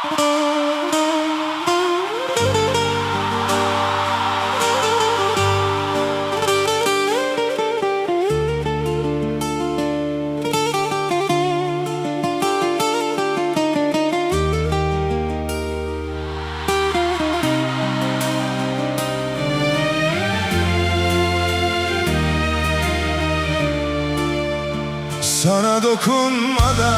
Sana dokunmadan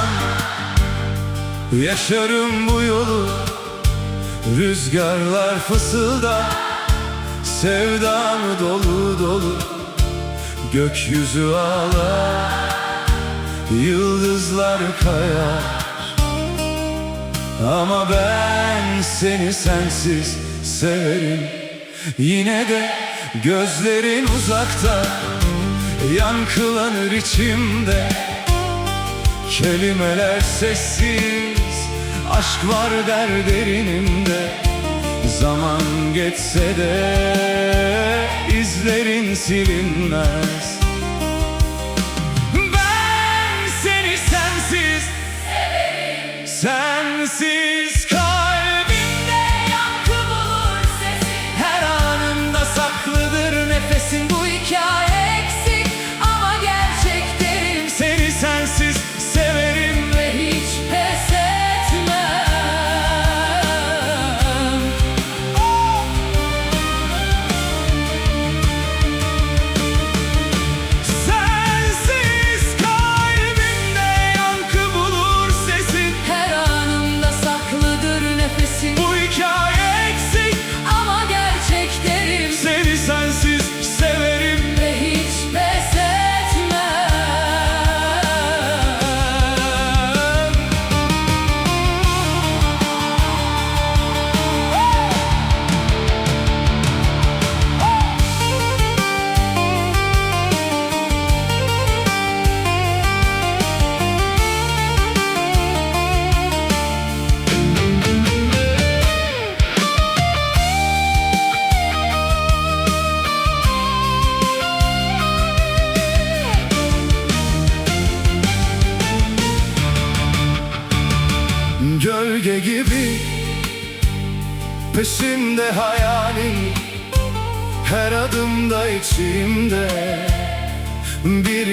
yaşarım bu yolu. Rüzgarlar fısıldar, sevdamı dolu dolu. Gökyüzü ağlar, yıldızlar kayar. Ama ben seni sensiz severim. Yine de gözlerin uzakta, yankılanır içimde. Kelimeler sessiz, aşk var der derinimde. Zaman geçse de izlerin silinmez. Ben seni sensiz severim. Sensiz kalbimde yankı bulur sesin. Her anında saklıdır nefesin. Bu hikaye eksik ama gerçek derim. Seni sensiz severim ve hiç pes etmem. Sensiz kalbimde yankı bulur sesin. Her anımda saklıdır nefesin. Bu hikaye eksik ama gerçek derim. Seni sensiz severim ve hiç pes etmem. Gölge gibi peşimde hayalin, her adımda içimde bir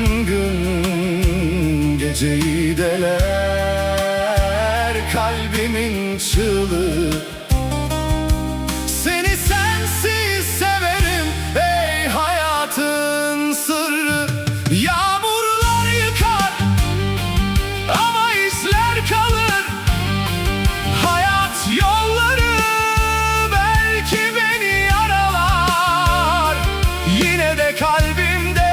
yangın. Geceyi deler kalbimin çığlığı. Seni sensiz severim ey hayatın sırrı. Yağmurlar yıkar ama izler kalır. Hayat yolları belki beni yaralar. Yine de kalbimde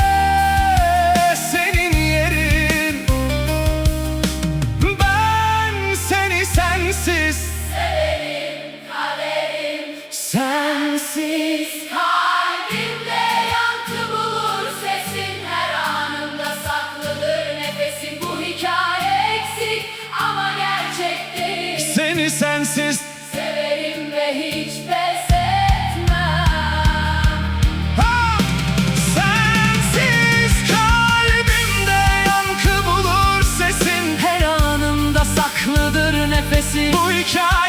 senin yerin. Ben seni sensiz severim, kaderim sensiz. Kalbimde yankı bulur sesin. Her anımda saklıdır nefesin. Bu hikaye eksik ama gerçek değil. Seni sensiz Severim ve hiç pes etmem. sensiz kalbimde yankı bulur sesin. Her anımda saklıdır nefesin. Bu hikaye